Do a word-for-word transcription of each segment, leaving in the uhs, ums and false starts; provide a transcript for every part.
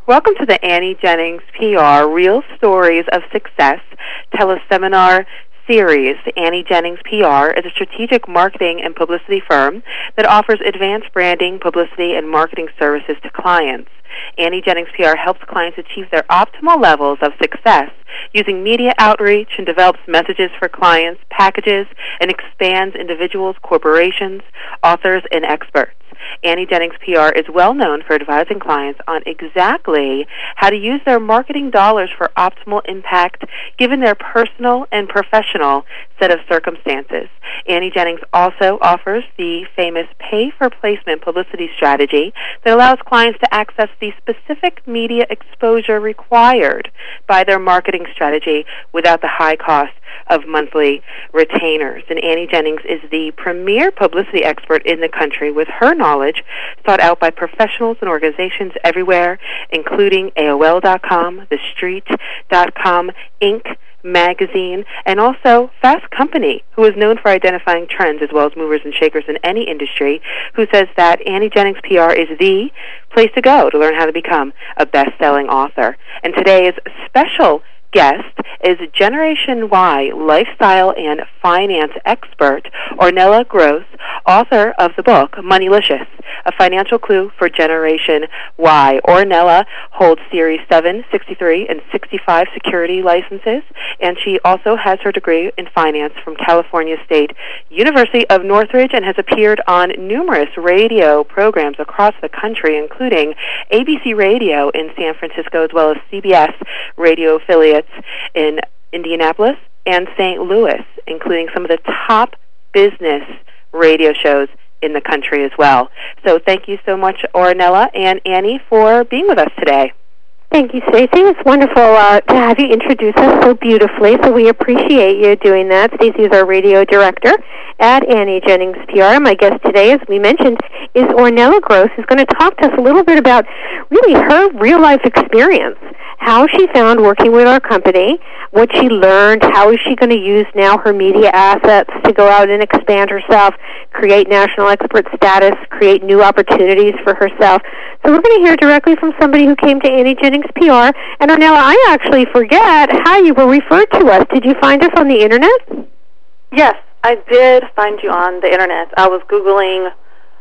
Welcome to the Annie Jennings P R Real Stories of Success teleseminar series. Annie Jennings P R is a strategic marketing and publicity firm that offers advanced branding, publicity, and marketing services to clients. Annie Jennings P R helps clients achieve their optimal levels of success using media outreach and develops messages for clients, packages, and expands individuals, corporations, authors, and experts. Annie Jennings P R is well known for advising clients on exactly how to use their marketing dollars for optimal impact given their personal and professional set of circumstances. Annie Jennings also offers the famous pay-for-placement publicity strategy that allows clients to access the specific media exposure required by their marketing strategy without the high cost of monthly retainers. And Annie Jennings is the premier publicity expert in the country with her knowledge sought out by professionals and organizations everywhere, including A O L dot com, The Street dot com, Inc magazine, and also Fast Company, who is known for identifying trends as well as movers and shakers in any industry, who says that Annie Jennings P R is the place to go to learn how to become a best-selling author. And today's special guest is Generation Y lifestyle and finance expert Ornella Gross, author of the book Moneylicious, a financial clue for Generation Y. Ornella holds Series seven, sixty-three, and sixty-five security licenses, and she also has her degree in finance from California State University of Northridge and has appeared on numerous radio programs across the country, including A B C Radio in San Francisco, as well as C B S radio affiliates in Indianapolis and Saint Louis, including some of the top business radio shows in the country as well. So thank you so much, Ornella and Annie, for being with us today. Thank you, Stacey. It's wonderful uh, to have you introduce us so beautifully, so we appreciate you doing that. Stacey is our radio director at Annie Jennings P R. My guest today, as we mentioned, is Ornella Gross, who's going to talk to us a little bit about really her real-life experience, how she found working with our company, what she learned, how is she going to use now her media assets to go out and expand herself, create national expert status, create new opportunities for herself. So we're going to hear directly from somebody who came to Annie Jennings P R. And Ornella, I actually forget how you were referred to us. Did you find us on the Internet? Yes, I did find you on the Internet. I was Googling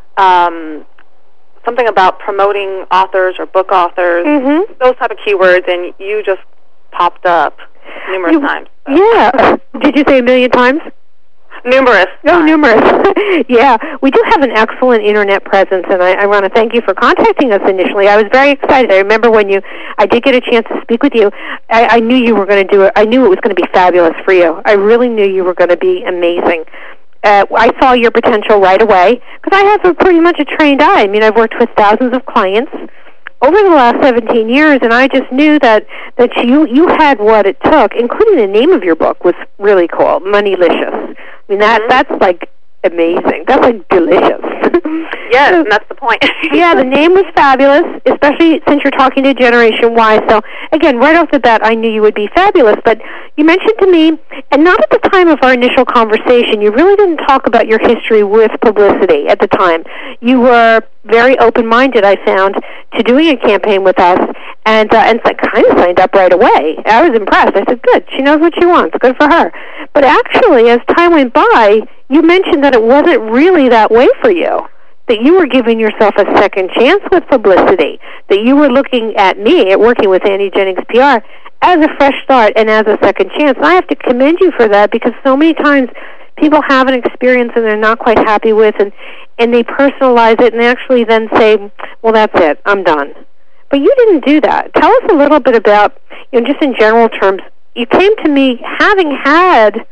um, something about promoting authors or book authors, mm-hmm. those type of keywords, and you just popped up numerous you, times. So. Yeah. Did you say a million times? Numerous. Oh, times. numerous. Yeah. We do have an excellent Internet presence, and I, I want to thank you for contacting us initially. I was very excited. I remember when you, I did get a chance to speak with you, I, I knew you were going to do it. I knew it was going to be fabulous for you. I really knew you were going to be amazing. Uh, I saw your potential right away because I have a pretty much a trained eye. I mean, I've worked with thousands of clients over the last seventeen years, and I just knew that, that you, you had what it took, including the name of your book was really cool, Moneylicious. I mean, that, mm-hmm. that's like amazing. That's like delicious. Yes, and that's the point. Yeah, the name was fabulous, especially since you're talking to Generation Y. So, again, right off the bat, I knew you would be fabulous. But you mentioned to me, and not at the time of our initial conversation, you really didn't talk about your history with publicity at the time. You were very open-minded, I found, to doing a campaign with us, and uh, and so kind of signed up right away. I was impressed. I said, good, she knows what she wants. Good for her. But actually, as time went by, you mentioned that it wasn't really that way for you, that you were giving yourself a second chance with publicity, that you were looking at me, at working with Annie Jennings P R, as a fresh start and as a second chance. And I have to commend you for that because so many times people have an experience and they're not quite happy with, and, and they personalize it and actually then say, well, that's it, I'm done. But you didn't do that. Tell us a little bit about, you know, just in general terms, you came to me having had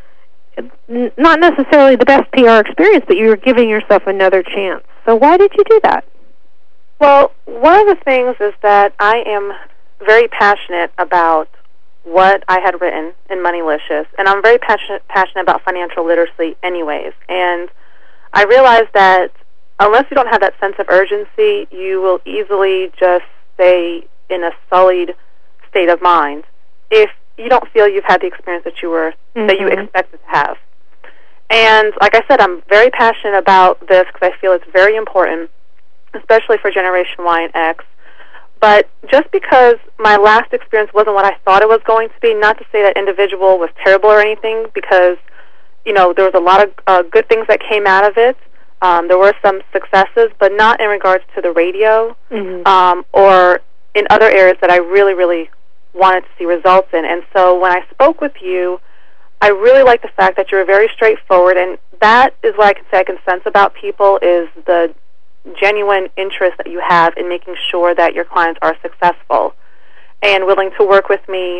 not necessarily the best P R experience, but you were giving yourself another chance. So why did you do that? Well, one of the things is that I am very passionate about what I had written in Moneylicious, and I'm very passionate passionate about financial literacy anyways. And I realized that unless you don't have that sense of urgency, you will easily just stay in a sullied state of mind if you don't feel you've had the experience that you were mm-hmm. that you expected to have. And like I said, I'm very passionate about this because I feel it's very important, especially for Generation Y and X. But just because my last experience wasn't what I thought it was going to be, not to say that individual was terrible or anything, because, you know, there was a lot of uh, good things that came out of it. Um, there were some successes, but not in regards to the radio mm-hmm. um, or in other areas that I really, really wanted to see results in. And so when I spoke with you, I really like the fact that you're very straightforward, and that is what I can say I can sense about people is the genuine interest that you have in making sure that your clients are successful and willing to work with me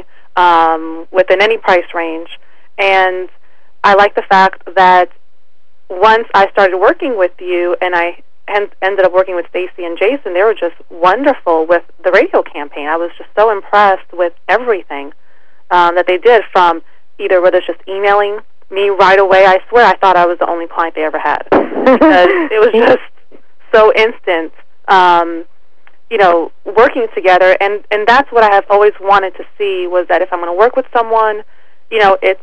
um, within any price range. And I like the fact that once I started working with you and I en- ended up working with Stacy and Jason, they were just wonderful with the radio campaign. I was just so impressed with everything um, that they did, from either whether it's just emailing me right away. I swear I thought I was the only client they ever had because it was just so instant, um, you know, working together. And, and that's what I have always wanted to see, was that if I'm going to work with someone, you know, it's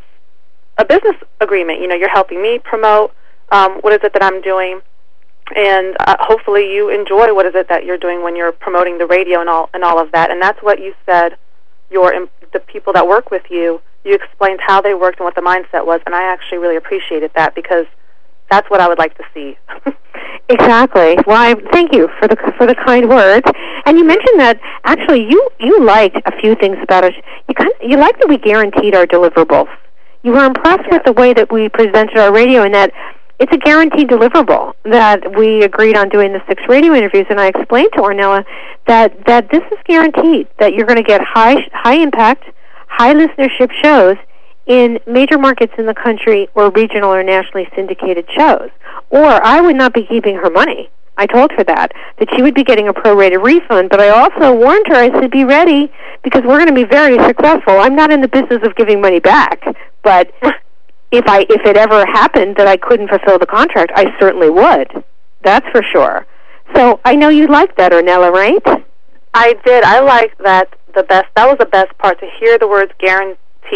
a business agreement. You know, you're helping me promote um, what is it that I'm doing, and uh, hopefully you enjoy what is it that you're doing when you're promoting the radio and all and all of that. And that's what you said. Your the people that work with you, you explained how they worked and what the mindset was, and I actually really appreciated that, because that's what I would like to see. Exactly. Well, I, thank you for the for the kind words. And you mentioned that actually you you liked a few things about us. You kind of, you liked that we guaranteed our deliverables. You were impressed yes. with the way that we presented our radio, and that it's a guaranteed deliverable. That we agreed on doing the six radio interviews, and I explained to Ornella that that this is guaranteed. That you're going to get high high impact, high listenership shows in major markets in the country, or regional or nationally syndicated shows. Or I would not be keeping her money. I told her that, that she would be getting a prorated refund, but I also warned her, I said, be ready, because we're going to be very successful. I'm not in the business of giving money back, but if I if it ever happened that I couldn't fulfill the contract, I certainly would. That's for sure. So I know you liked that, Ornella, right? I did. I liked that the best. That was the best part, to hear the words guaranteed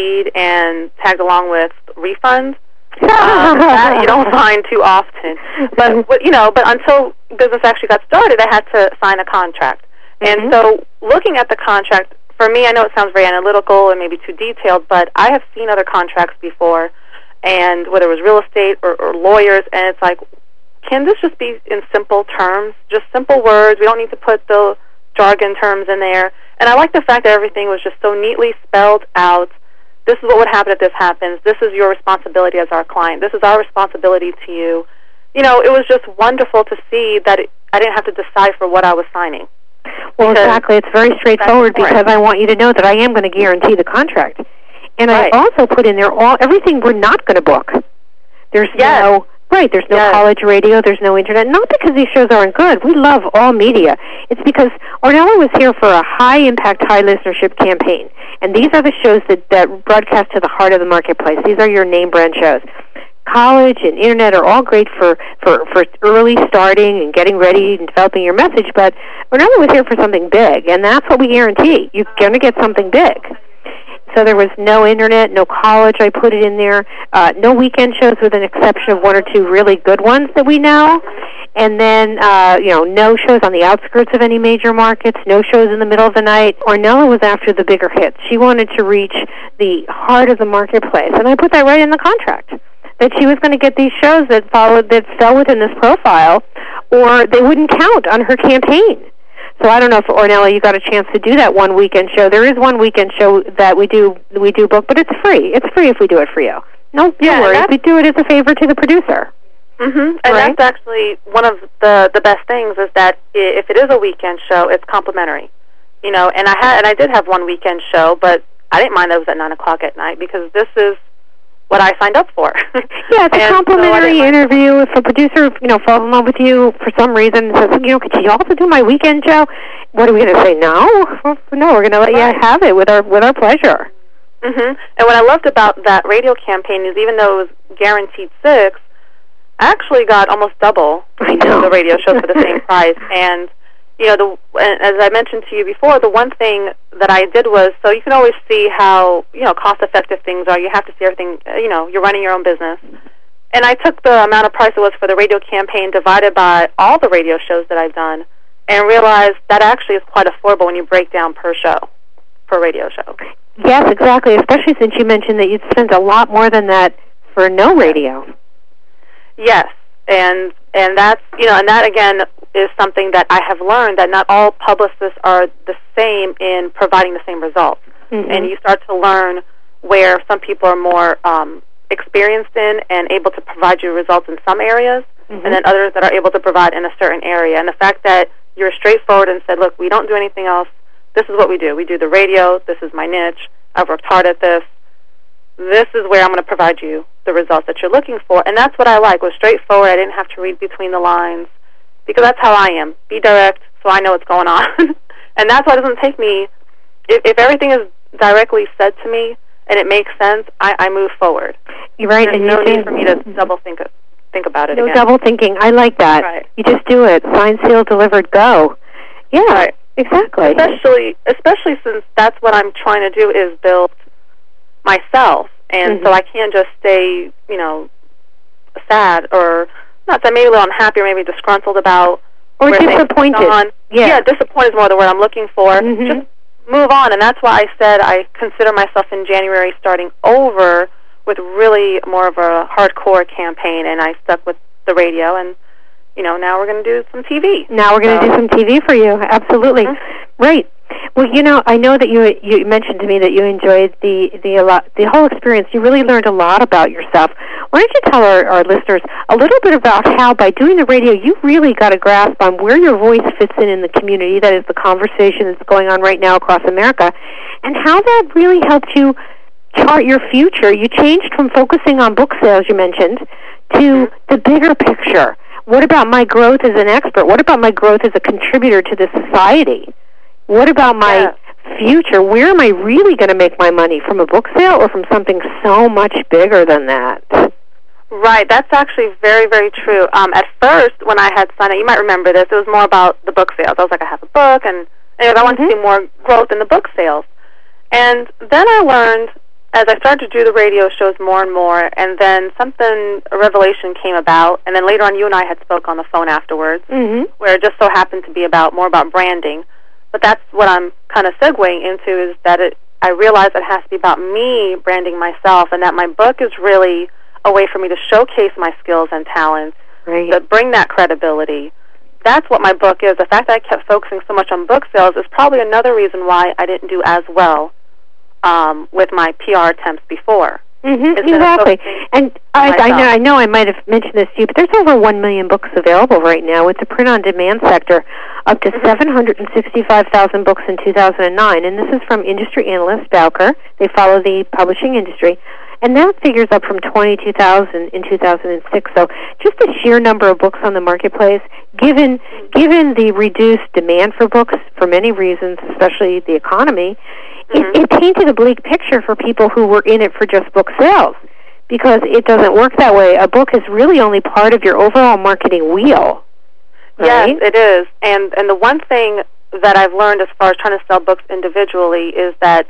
and tagged along with refunds. um, that you don't find too often. But you know, but until business actually got started, I had to sign a contract. Mm-hmm. And so, looking at the contract, for me, I know it sounds very analytical and maybe too detailed, but I have seen other contracts before, and whether it was real estate or, or lawyers, and it's like, can this just be in simple terms, just simple words? We don't need to put the jargon terms in there. And I like the fact that everything was just so neatly spelled out. This is what would happen if this happens. This is your responsibility as our client. This is our responsibility to you. You know, it was just wonderful to see that it, I didn't have to decipher what I was signing. Well, exactly. It's very straightforward, because I want you to know that I am going to guarantee the contract. And right. I also put in there all everything we're not going to book. There's yes. no... Right, there's no yes. college radio, there's no internet. Not because these shows aren't good. We love all media. It's because Ornella was here for a high-impact, high-listenership campaign. And these are the shows that, that broadcast to the heart of the marketplace. These are your name-brand shows. College and internet are all great for, for, for early starting and getting ready and developing your message, but Ornella was here for something big, and that's what we guarantee. You're going to get something big. So there was no internet, no college. I put it in there. Uh, no weekend shows, with an exception of one or two really good ones that we know. And then, uh, you know, no shows on the outskirts of any major markets, no shows in the middle of the night. Ornella was after the bigger hits. She wanted to reach the heart of the marketplace. And I put that right in the contract, that she was going to get these shows that followed, that fell within this profile, or they wouldn't count on her campaign. So I don't know if, Ornella, you got a chance to do that one weekend show. There is one weekend show that we do we do book, but it's free. It's free if we do it for you. No, no yeah, worries. We do it as a favor to the producer. Mm-hmm. And right? That's actually one of the the best things, is that if it is a weekend show, it's complimentary. You know, and I had and I did have one weekend show, but I didn't mind that it was at nine o'clock at night, because this is what I signed up for. Yeah, it's a complimentary so interview. If a producer, you know, falls in love with you for some reason and says, you know, could you also do my weekend show? What are we going to say? No, no, we're going to let right. you have it with our with our pleasure. Mm-hmm. And what I loved about that radio campaign is, even though it was guaranteed six, I actually got almost double the radio shows for the same price. And you know, the as I mentioned to you before, the one thing that I did was, so you can always see how, you know, cost-effective things are. You have to see everything, you know, you're running your own business. And I took the amount of price it was for the radio campaign, divided by all the radio shows that I've done, and realized that actually is quite affordable when you break down per show, per radio show. Yes, exactly, especially since you mentioned that you'd spend a lot more than that for no radio. Yes, and and that's, you know, and that, again, is something that I have learned, that not all publicists are the same in providing the same results. Mm-hmm. And you start to learn where some people are more um, experienced in and able to provide you results in some areas, mm-hmm. and then others that are able to provide in a certain area. And the fact that you're straightforward and said, look, we don't do anything else. This is what we do. We do the radio. This is my niche. I've worked hard at this. This is where I'm going to provide you the results that you're looking for. And that's what I like, was straightforward. I didn't have to read between the lines, because that's how I am. Be direct so I know what's going on. And that's why it doesn't take me, if, if everything is directly said to me and it makes sense, I, I move forward. You're right. There's and no you need think, for me to double think think about it no again. No double thinking. I like that. Right. You just do it. Signed, sealed, delivered, go. Yeah, right. Exactly. Especially, especially since that's what I'm trying to do, is build myself. And mm-hmm. so I can't just stay, you know, sad, or not that, maybe a little unhappy, or maybe disgruntled about, or disappointed. On. Yeah. yeah, disappointed is more the word I'm looking for. Mm-hmm. Just move on, and that's why I said I consider myself in January starting over with really more of a hardcore campaign, and I stuck with the radio, and you know, now we're going to do some T V. Now we're going to so. do some T V for you. Absolutely. Mm-hmm. Right. Well, you know, I know that you you mentioned to me that you enjoyed the the a lot, the whole experience. You really learned a lot about yourself. Why don't you tell our, our listeners a little bit about how, by doing the radio, you really got a grasp on where your voice fits in in the community, that is the conversation that's going on right now across America, and how that really helped you chart your future. You changed from focusing on book sales, you mentioned, to mm-hmm. the bigger picture. What about my growth as an expert? What about my growth as a contributor to the society? What about my yeah. future? Where am I really going to make my money? From a book sale or from something so much bigger than that? Right. That's actually very, very true. Um, at first, when I had signed up, you might remember this, it was more about the book sales. I was like, I have a book, and, and I want mm-hmm. to see more growth in the book sales. And then I learned, as I started to do the radio shows more and more, and then something, a revelation came about, and then later on you and I had spoke on the phone afterwards, mm-hmm. where it just so happened to be about more about branding. But that's what I'm kind of segueing into, is that it, I realize it has to be about me branding myself, and that my book is really a way for me to showcase my skills and talents, right. to bring that credibility. That's what my book is. The fact that I kept focusing so much on book sales is probably another reason why I didn't do as well Um, with my P R attempts before. Mm-hmm, exactly. And I, I know I know I might have mentioned this to you, but there's over one million books available right now. It's a print-on-demand sector, up to mm-hmm. seven hundred sixty-five thousand books in two thousand nine. And this is from industry analyst Bowker. They follow the publishing industry. And that figures up from twenty-two thousand in two thousand six. So just the sheer number of books on the marketplace, given given the reduced demand for books for many reasons, especially the economy, Mm-hmm. It, it painted a bleak picture for people who were in it for just book sales, because it doesn't work that way. A book is really only part of your overall marketing wheel. Right? Yes, it is. And and the one thing that I've learned as far as trying to sell books individually is that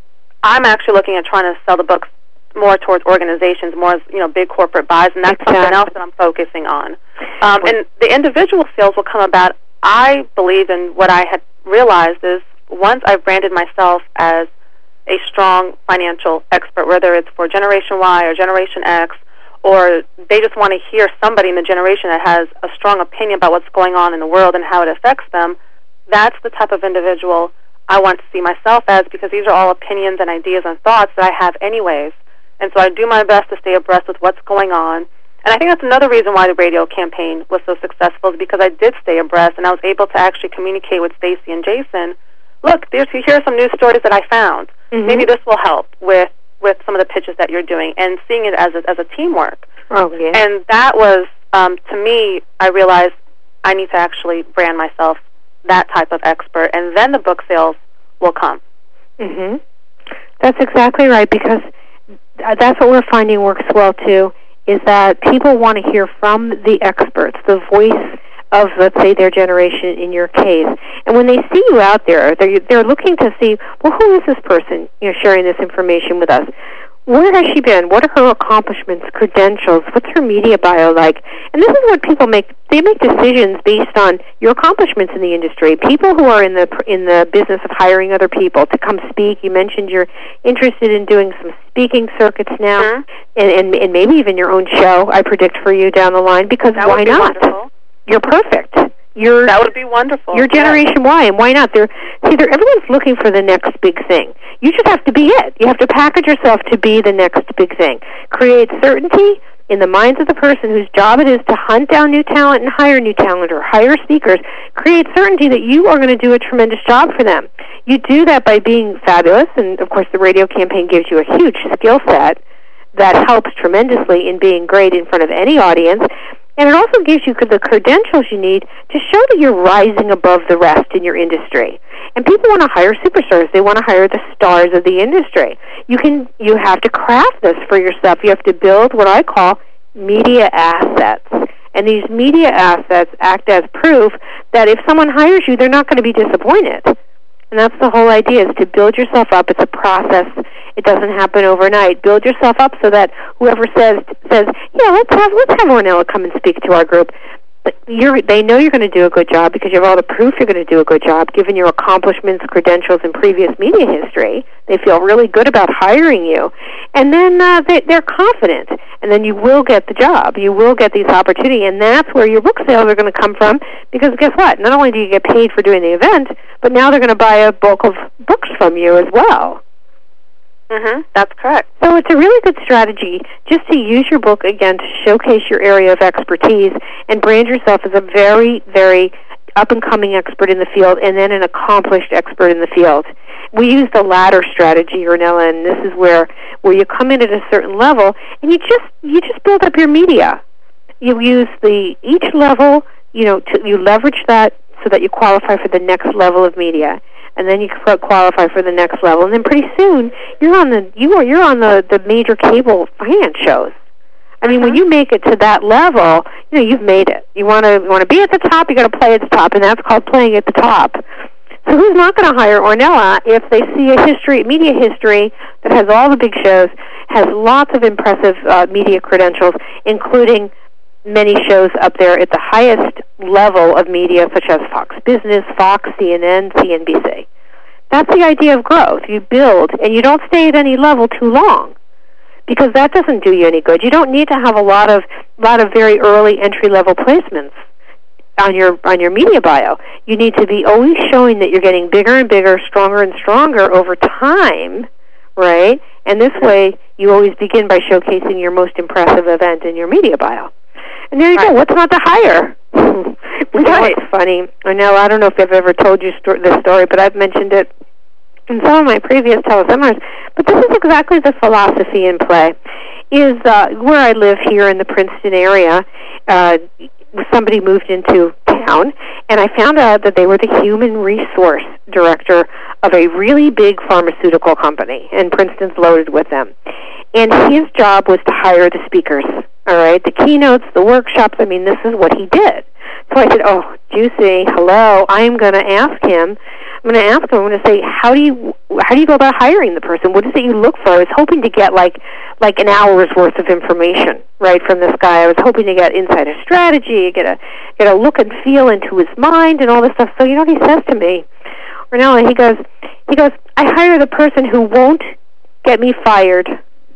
I'm actually looking at trying to sell the books more towards organizations, more as, you know, big corporate buys, and that's exactly. something else that I'm focusing on. Um, and the individual sales will come about, I believe, in what I had realized is, once I've branded myself as a strong financial expert, whether it's for Generation Y or Generation X, or they just want to hear somebody in the generation that has a strong opinion about what's going on in the world and how it affects them, that's the type of individual I want to see myself as, because these are all opinions and ideas and thoughts that I have anyways. And so I do my best to stay abreast with what's going on. And I think that's another reason why the radio campaign was so successful, is because I did stay abreast, and I was able to actually communicate with Stacy and Jason. Look, there's, here are some news stories that I found. Mm-hmm. Maybe this will help with, with some of the pitches that you're doing, and seeing it as a, as a teamwork. Oh, yeah. And that was, um, to me, I realized I need to actually brand myself that type of expert, and then the book sales will come. Mm-hmm. That's exactly right, because that's what we're finding works well, too, is that people want to hear from the experts, the voice of, let's say, their generation in your case. And when they see you out there, they're, they're looking to see, well, who is this person, you know, sharing this information with us? Where has she been? What are her accomplishments, credentials? What's her media bio like? And this is what people make. They make decisions based on your accomplishments in the industry. People who are in the in the business of hiring other people to come speak. You mentioned you're interested in doing some speaking circuits now, mm-hmm. and, and and maybe even your own show, I predict, for you down the line, because that why would be not? Wonderful. You're perfect. You're, that would be wonderful. You're Generation yes. Y, and why not? They're, see, they're, everyone's looking for the next big thing. You just have to be it. You have to package yourself to be the next big thing. Create certainty in the minds of the person whose job it is to hunt down new talent and hire new talent or hire speakers. Create certainty that you are going to do a tremendous job for them. You do that by being fabulous, and of course the radio campaign gives you a huge skill set that helps tremendously in being great in front of any audience. And it also gives you the credentials you need to show that you're rising above the rest in your industry. And people want to hire superstars. They want to hire the stars of the industry. You can, you have to craft this for yourself. You have to build what I call media assets. And these media assets act as proof that if someone hires you, they're not going to be disappointed. And that's the whole idea, is to build yourself up. It's a process. It doesn't happen overnight. Build yourself up so that whoever says, says, yeah, let's have let's have Ornella come and speak to our group. But you're, they know you're going to do a good job because you have all the proof you're going to do a good job, given your accomplishments, credentials, and previous media history. They feel really good about hiring you. And then uh, they, they're confident. And then you will get the job. You will get these opportunities. And that's where your book sales are going to come from, because guess what? Not only do you get paid for doing the event, but now they're going to buy a bulk of books from you as well. Mm-hmm. That's correct. So it's a really good strategy just to use your book, again, to showcase your area of expertise and brand yourself as a very, very up-and-coming expert in the field and then an accomplished expert in the field. We use the latter strategy, Ornella, and this is where, where you come in at a certain level and you just you just build up your media. You use the each level, you know, to, you leverage that so that you qualify for the next level of media. And then you qualify for the next level, and then pretty soon you're on the you are you're on the, the major cable finance shows. I mean, uh-huh. when you make it to that level, you know you've made it. You want to you want to be at the top. You got to play at the top, and that's called playing at the top. So who's not going to hire Ornella if they see a history, media history that has all the big shows, has lots of impressive uh, media credentials, including many shows up there at the highest level of media, such as Fox Business, Fox, C N N, C N B C. That's the idea of growth. You build, and you don't stay at any level too long, because that doesn't do you any good. You don't need to have a lot of lot of very early entry level placements on your on your media bio. You need to be always showing that you're getting bigger and bigger, stronger and stronger over time, right? And this way, you always begin by showcasing your most impressive event in your media bio. And there you right. go. What's not to hire? You know, right. It's funny. I know. I don't know if I've ever told you sto- this story, but I've mentioned it in some of my previous teleseminars. But this is exactly the philosophy in play. Is uh, where I live here in the Princeton area. Uh, somebody moved into town, and I found out that they were the human resource director of a really big pharmaceutical company, and Princeton's loaded with them. And his job was to hire the speakers. All right, the keynotes, the workshops, I mean, this is what he did. So I said, oh, juicy, hello, I'm going to ask him, I'm going to ask him, I'm going to say, how do you how do you go about hiring the person? What is it you look for? I was hoping to get like like an hour's worth of information, right, from this guy. I was hoping to get insider strategy, get a get a look and feel into his mind and all this stuff. So you know what he says to me? Ornella, he goes, he goes, I hire the person who won't get me fired.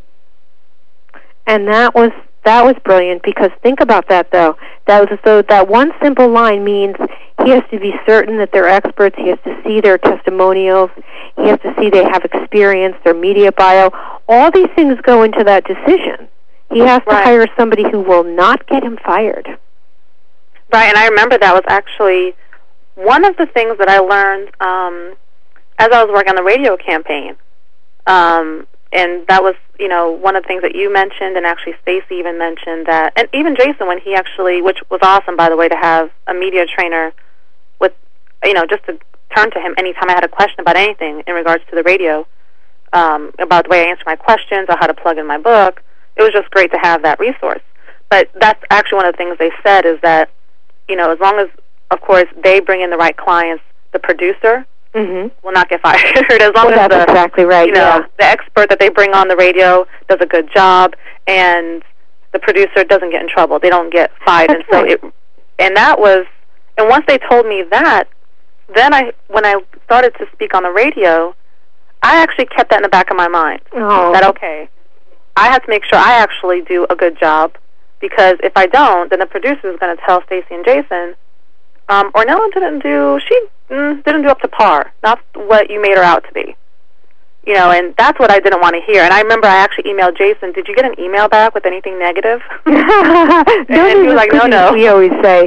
And that was That was brilliant, because think about that, though. That was so that one simple line means he has to be certain that they're experts. He has to see their testimonials. He has to see they have experience, their media bio. All these things go into that decision. He has to right. hire somebody who will not get him fired. Right, and I remember that was actually one of the things that I learned um, as I was working on the radio campaign. Um And that was, you know, one of the things that you mentioned, and actually Stacy even mentioned that, and even Jason, when he actually, which was awesome, by the way, to have a media trainer with, you know, just to turn to him anytime I had a question about anything in regards to the radio, um, about the way I answer my questions or how to plug in my book. It was just great to have that resource. But that's actually one of the things they said, is that, you know, as long as, of course, they bring in the right clients, the producer mm-hmm. will not get fired as long well, as that's the exactly right. you know yeah. the expert that they bring on the radio does a good job and the producer doesn't get in trouble. They don't get fired, that's and so right. it and that was and once they told me that, then I when I started to speak on the radio, I actually kept that in the back of my mind. Oh. That okay, I have to make sure I actually do a good job, because if I don't, then the producer is going to tell Stacy and Jason, um, Ornella didn't do she mm, didn't do up to par, not what you made her out to be. You know, and that's what I didn't want to hear. And I remember I actually emailed Jason, did you get an email back with anything negative? no, and he was like, no, no. We always say.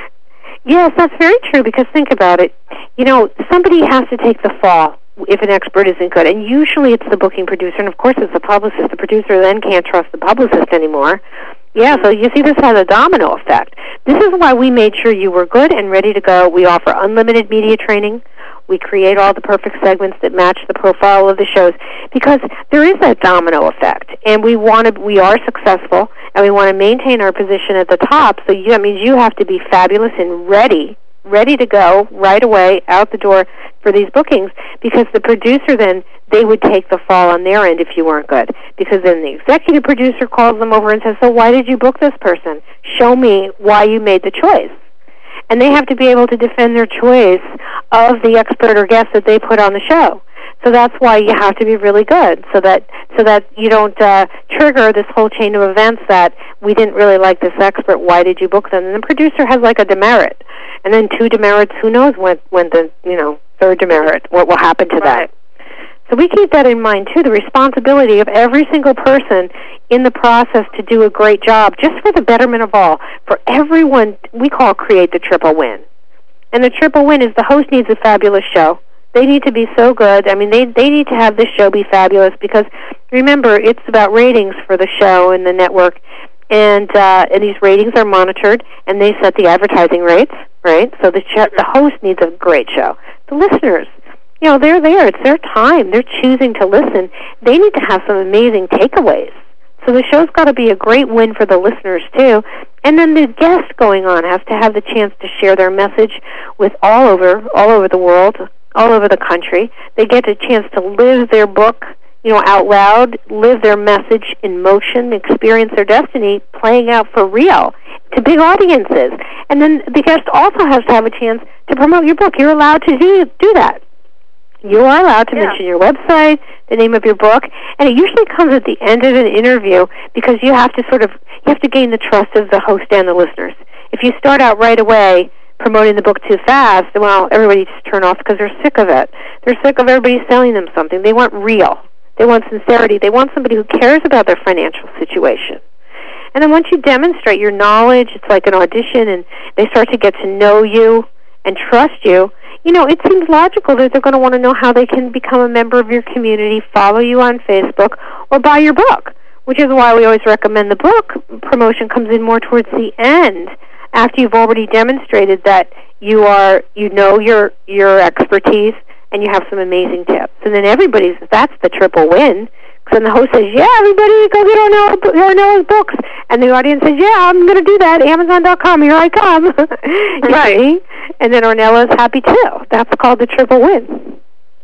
Yes, that's very true, because think about it. You know, somebody has to take the fall if an expert isn't good. And usually it's the booking producer, and of course it's the publicist. The producer then can't trust the publicist anymore. Yeah, so you see this has a domino effect. This is why we made sure you were good and ready to go. We offer unlimited media training. We create all the perfect segments that match the profile of the shows, because there is that domino effect, and we want to. We are successful, and we want to maintain our position at the top. So you, that means you have to be fabulous and ready, ready to go right away out the door for these bookings, because the producer then, they would take the fall on their end if you weren't good, because then the executive producer calls them over and says, so why did you book this person? Show me why you made the choice. And they have to be able to defend their choice of the expert or guest that they put on the show. So that's why you have to be really good, so that so that you don't uh, trigger this whole chain of events that we didn't really like this expert. Why did you book them? And the producer has like a demerit, and then two demerits. Who knows when when the you know third demerit, what will happen to right. that? So we keep that in mind, too, the responsibility of every single person in the process to do a great job, just for the betterment of all. For everyone, we call Create the Triple Win. And the triple win is the host needs a fabulous show. They need to be so good. I mean, they they need to have this show be fabulous, because, remember, it's about ratings for the show and the network. And, uh, and these ratings are monitored, and they set the advertising rates, right? So the, ch- the host needs a great show. The listeners, you know, they're there. It's their time. They're choosing to listen. They need to have some amazing takeaways. So the show's got to be a great win for the listeners, too. And then the guest going on has to have the chance to share their message with all over, all over the world, all over the country. They get a chance to live their book, you know, out loud, live their message in motion, experience their destiny playing out for real to big audiences. And then the guest also has to have a chance to promote your book. You're allowed to do, do that. You are allowed to yeah. mention your website, the name of your book, and it usually comes at the end of an interview, because you have to sort of, you have to gain the trust of the host and the listeners. If you start out right away promoting the book too fast, well, everybody just turn off because they're sick of it. They're sick of everybody selling them something. They want real. They want sincerity. They want somebody who cares about their financial situation. And then once you demonstrate your knowledge, it's like an audition, and they start to get to know you and trust you, you know, it seems logical that they're going to want to know how they can become a member of your community, follow you on Facebook, or buy your book, which is why we always recommend the book promotion comes in more towards the end, after you've already demonstrated that you are, you know your your expertise, and you have some amazing tips. And then everybody's, that's the triple win. Because then the host says, yeah, everybody go get Ornella, Ornella's books. And the audience says, yeah, I'm going to do that. Amazon dot com, here I come. Right. See? And then Ornella's happy too. That's called the triple win.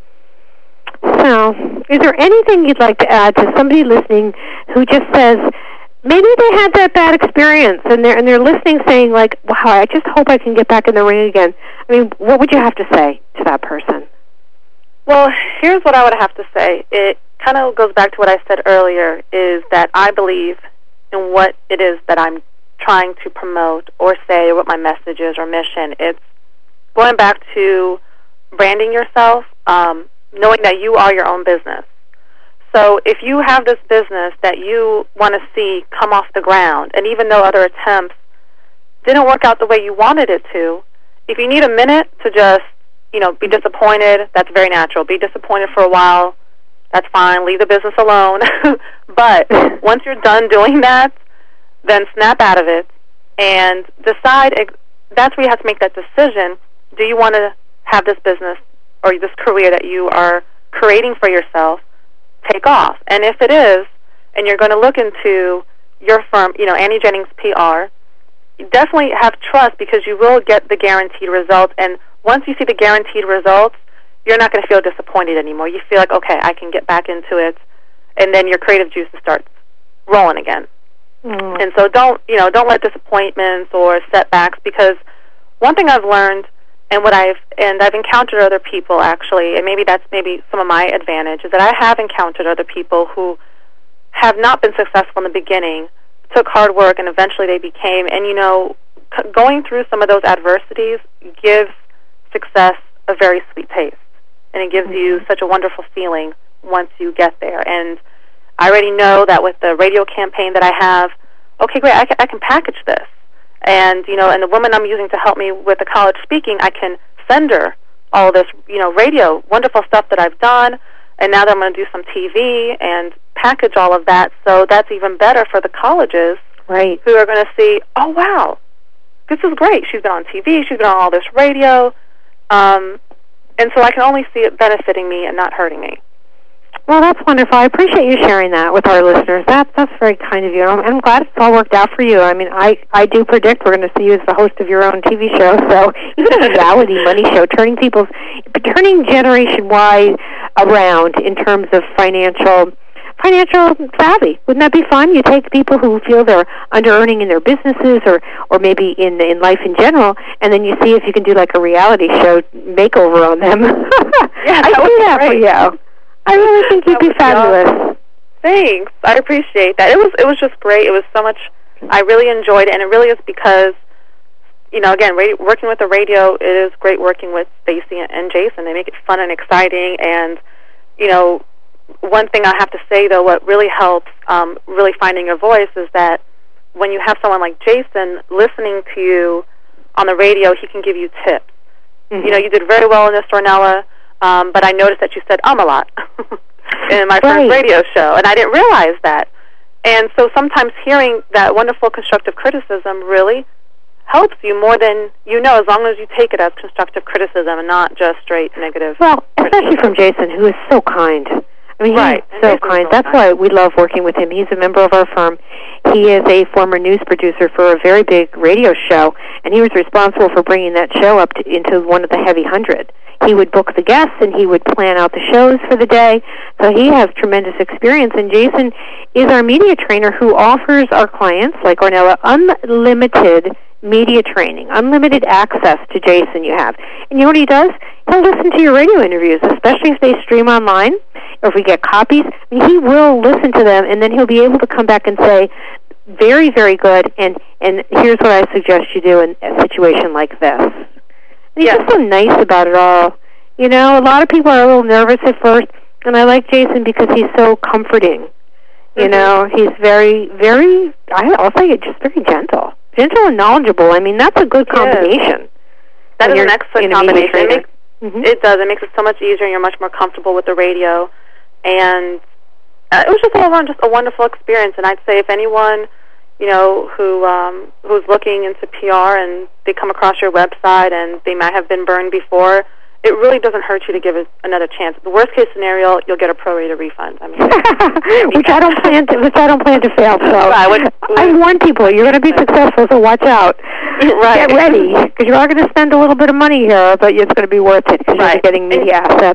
So, is there anything you'd like to add to somebody listening who just says, maybe they had that bad experience, and they're, and they're listening saying, like, wow, I just hope I can get back in the ring again. I mean, what would you have to say to that person? Well, here's what I would have to say. It kind of goes back to what I said earlier, is that I believe in what it is that I'm trying to promote or say, or what my message is or mission. It's going back to branding yourself, um, knowing that you are your own business. So if you have this business that you want to see come off the ground, and even though other attempts didn't work out the way you wanted it to, if you need a minute to just, you know, be disappointed, that's very natural. Be disappointed for a while, that's fine. Leave the business alone. But once you're done doing that, then snap out of it and decide. That's where you have to make that decision. Do you want to have this business or this career that you are creating for yourself take off? And if it is, and you're going to look into your firm, you know, Annie Jennings P R, you definitely have trust, because you will get the guaranteed results. And once you see the guaranteed results, you're not going to feel disappointed anymore. You feel like, okay, I can get back into it, and then your creative juices start rolling again. Mm. And so don't, you know, don't let disappointments or setbacks, because one thing I've learned, and what I've and I've encountered other people actually, and maybe that's maybe some of my advantage, is that I have encountered other people who have not been successful in the beginning, took hard work, and eventually they became. And you know, c- going through some of those adversities gives success a very sweet taste, and it gives mm-hmm. you such a wonderful feeling once you get there. And I already know that with the radio campaign that I have, okay, great, I can, I can package this. And, you know, and the woman I'm using to help me with the college speaking, I can send her all this, you know, radio, wonderful stuff that I've done, and now that I'm going to do some T V and package all of that, so that's even better for the colleges right. who are going to see, oh, wow, this is great. She's been on T V, she's been on all this radio, um, and so I can only see it benefiting me and not hurting me. Well, that's wonderful. I appreciate you sharing that with our listeners. That, that's very kind of you. I'm, I'm glad it's all worked out for you. I mean, I, I do predict we're going to see you as the host of your own T V show. So even a reality money show, turning people's, turning Generation Y around in terms of financial financial savvy. Wouldn't that be fun? You take people who feel they're under-earning in their businesses or, or maybe in in life in general, and then you see if you can do like a reality show makeover on them. Yeah, I do that great. for you. I really think you'd be fabulous. Awesome. Thanks. I appreciate that. It was it was just great. It was so much. I really enjoyed it, and it really is because, you know, again, radio, working with the radio, it is great working with Stacy and Jason. They make it fun and exciting, and, you know, one thing I have to say, though, what really helps um, really finding your voice is that when you have someone like Jason listening to you on the radio, he can give you tips. Mm-hmm. You know, you did very well in this, Ornella. Um, but I noticed that you said um a lot in my right. first radio show, and I didn't realize that. And so sometimes hearing that wonderful constructive criticism really helps you more than you know, as long as you take it as constructive criticism and not just straight negative. Well, especially from Jason, who is so kind. I mean, right. he's so kind. That's why we love working with him. He's a member of our firm. He is a former news producer for a very big radio show, and he was responsible for bringing that show up to, into one of the heavy hundred. He would book the guests, and he would plan out the shows for the day. So he has tremendous experience. And Jason is our media trainer who offers our clients, like Ornella, unlimited media training, unlimited access to Jason you have. And you know what he does? He'll listen to your radio interviews, especially if they stream online or if we get copies. I mean, he will listen to them, and then he'll be able to come back and say, very, very good, and, and here's what I suggest you do in a situation like this. And he's yes. just so nice about it all. You know, a lot of people are a little nervous at first, and I like Jason because he's so comforting. You mm-hmm. know, he's very, very, I'll say it, just very gentle. Gentle and knowledgeable. I mean, that's a good combination. That is an excellent combination. It, makes, mm-hmm. it does. It makes it so much easier, and you're much more comfortable with the radio. And uh, it was just all around just a wonderful experience. And I'd say if anyone, you know, who um, who's looking into P R and they come across your website and they might have been burned before, it really doesn't hurt you to give it another chance. The worst case scenario, you'll get a prorated refund. I mean, which I don't plan to. Which I don't plan to fail. So right, which, I warn people: you're going to be successful, so watch out. Right. Get ready, because you are going to spend a little bit of money here, but it's going to be worth it because right. you're getting media assets.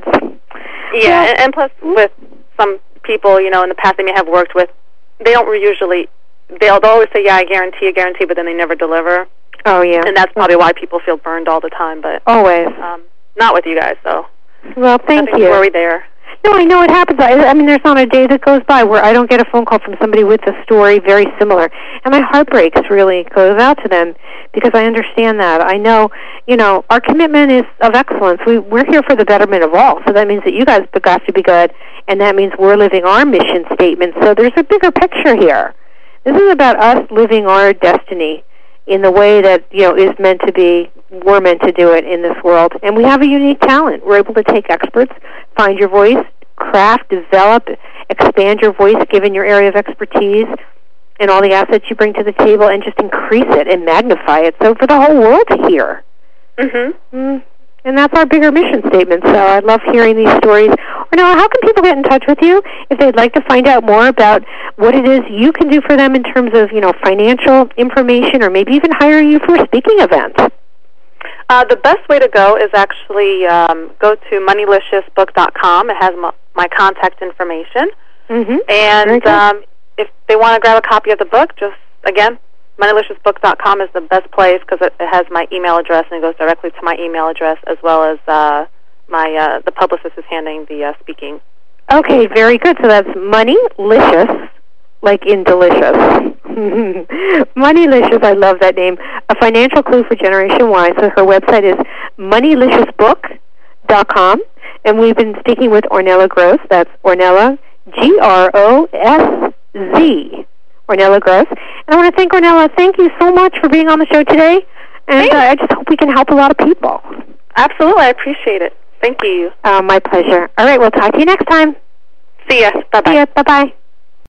Yeah, and, and plus, with some people, you know, in the past they may have worked with, they don't usually. They'll, they'll always say, "Yeah, I guarantee, I guarantee," but then they never deliver. Oh yeah, and that's probably why people feel burned all the time. But always. Um, Not with you guys, so. Well, thank Nothing you. to worry there. No, I know it happens. I, I mean, there's not a day that goes by where I don't get a phone call from somebody with a story very similar. And my heart breaks, really, goes out to them because I understand that. I know, you know, our commitment is of excellence. We, we're here for the betterment of all. So that means that you guys have to be good, and that means we're living our mission statement. So there's a bigger picture here. This is about us living our destiny in the way that, you know, is meant to be, we're meant to do it in this world. And we have a unique talent. We're able to take experts, find your voice, craft, develop, expand your voice given your area of expertise and all the assets you bring to the table, and just increase it and magnify it so for the whole world to hear. Mm-hmm. Mm. And that's our bigger mission statement. So I love hearing these stories. Or now, how can people get in touch with you if they'd like to find out more about what it is you can do for them in terms of, you know, financial information, or maybe even hire you for speaking events? Uh, the best way to go is actually um, go to moneylicious book dot com. It has my, my contact information. Mm-hmm. And um, if they want to grab a copy of the book, just, again, moneylicious book dot com is the best place because it, it has my email address and it goes directly to my email address as well as uh, my uh, the publicist is handling the uh, speaking. Okay, very good. So that's Moneylicious, like in delicious. Moneylicious, I love that name. A financial clue for Generation Y. So her website is moneylicious book dot com. And we've been speaking with Ornella Gross. That's Ornella, G R O S Z. Ornella Gross. And I want to thank Ornella. Thank you so much for being on the show today. And uh, I just hope we can help a lot of people. Absolutely. I appreciate it. Thank you. Uh, my pleasure. All right, we'll talk to you next time. See ya. Bye-bye. See ya. Bye-bye.